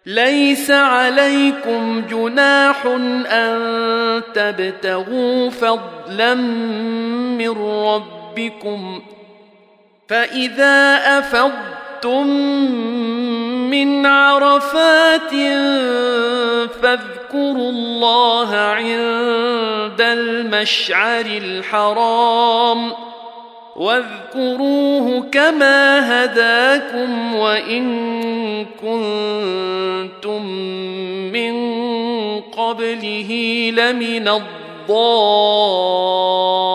ليس عليكم جناح أن تبتغوا فضلا من ربكم، فإذا أفضتم من عرفات فاذكروا الله عند المشعر الحرام، واذكروه كما هداكم وإن كنتم من قبله لمن الضالين.